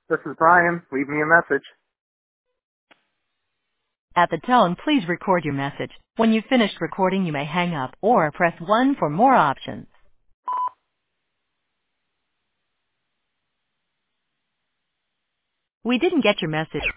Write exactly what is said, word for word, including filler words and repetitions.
This is Brian. Leave me a message. At the tone, please record your message. When you've finished recording, you may hang up or press one for more options. We didn't get your message.